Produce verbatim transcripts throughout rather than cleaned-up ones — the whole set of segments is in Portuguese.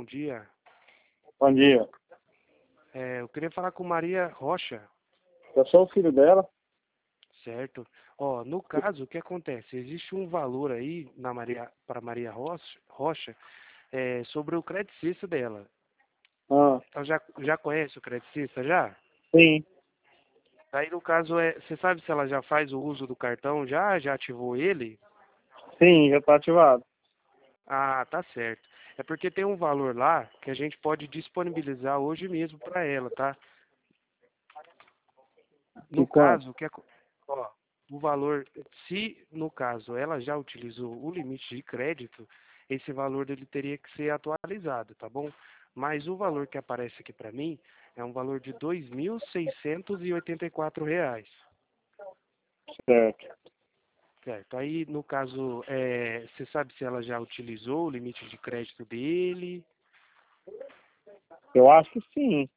dia. Bom dia. É, eu queria falar com Maria Rocha, Eu sou o filho dela. certo? Ó, no caso, o que acontece? Existe um valor aí na Maria, para Maria Rocha, Rocha é, sobre o credicista dela. Ah, Ela já, já conhece o credicista, já? sim. Aí, no caso, é, você sabe se ela já faz o uso do cartão já? Já ativou ele? Sim, já tá ativado. Ah, tá certo. É porque tem um valor lá que a gente pode disponibilizar hoje mesmo para ela, tá? De No quanto? caso, o que é, ó, o valor, se no caso ela já utilizou o limite de crédito, esse valor dele teria que ser atualizado, tá bom? Mas o valor que aparece aqui para mim é um valor de dois mil seiscentos e oitenta e quatro reais. Certo. Certo. Aí, no caso, é, você sabe se ela já utilizou o limite de crédito dele? Eu acho que sim.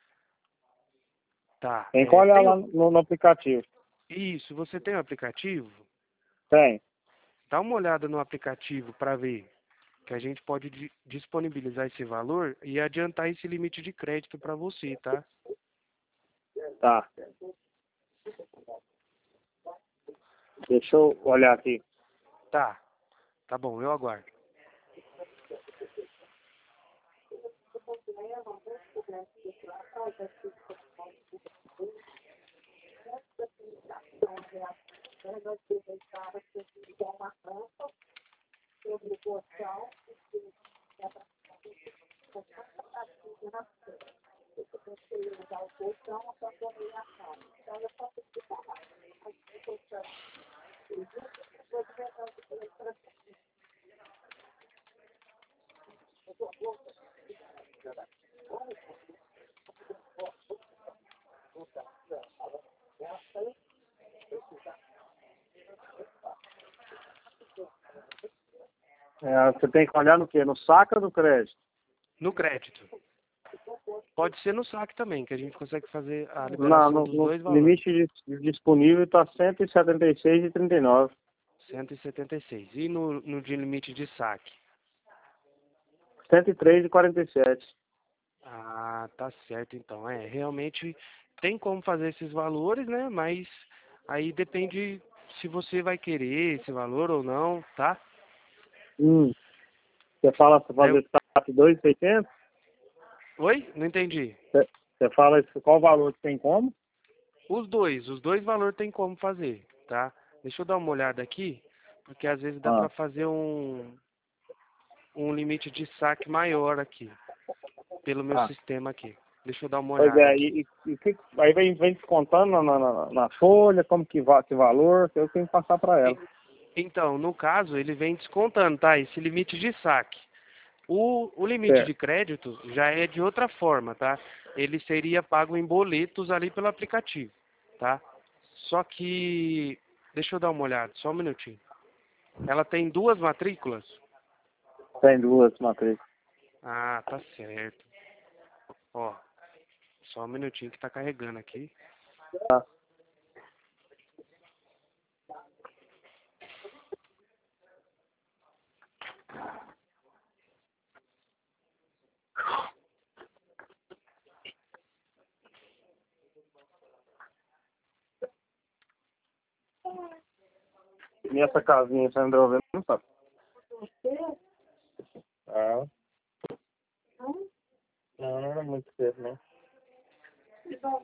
Tá. Tem que É, olhar tem lá o- no, no aplicativo. isso, você tem o aplicativo? Tem. Dá uma olhada no aplicativo para ver que a gente pode di- disponibilizar esse valor e adiantar esse limite de crédito para você, tá? Tá. Deixa eu olhar aqui. Tá, tá bom, eu aguardo. É, você tem que olhar no quê? No saque ou no crédito? No crédito. Pode ser no saque também, que a gente consegue fazer a Não, liberação no, dos no dois valores. limite de- disponível está cento e setenta e seis e trinta e nove. cento e setenta e seis. E no, no de limite de saque? cento e três e quarenta e sete. Ah, tá certo então. É, realmente tem como fazer esses valores, né? Mas aí depende se você vai querer esse valor ou não, tá? Hum. Você fala para Aí eu... fazer saque dois mil e seiscentos? Oi? Não entendi. Você você fala esse- qual valor que tem como? Os dois, os dois valores tem como fazer, tá? Deixa eu dar uma olhada aqui, porque às vezes dá Ah. para fazer um, um limite de saque maior aqui, pelo meu Ah. sistema aqui. Deixa eu dar uma Pois olhada é, aqui. e, e, e que- aí vem, vem descontando na, na, na- na folha, como que, va, que valor, que eu tenho que passar para ela. E- Então, no caso, ele vem descontando, tá? Esse limite de saque. O, o limite de Certo. crédito já é de outra forma, tá? Ele seria pago em boletos ali pelo aplicativo, tá? Só que, deixa eu dar uma olhada, só um minutinho. Ela tem duas matrículas? Tem duas matrizes. Ah, tá certo. Ó, só um minutinho que tá carregando aqui. Tá. E essa casinha, você andou vendo? Não sabe? Ah. Não, não é muito cedo, né?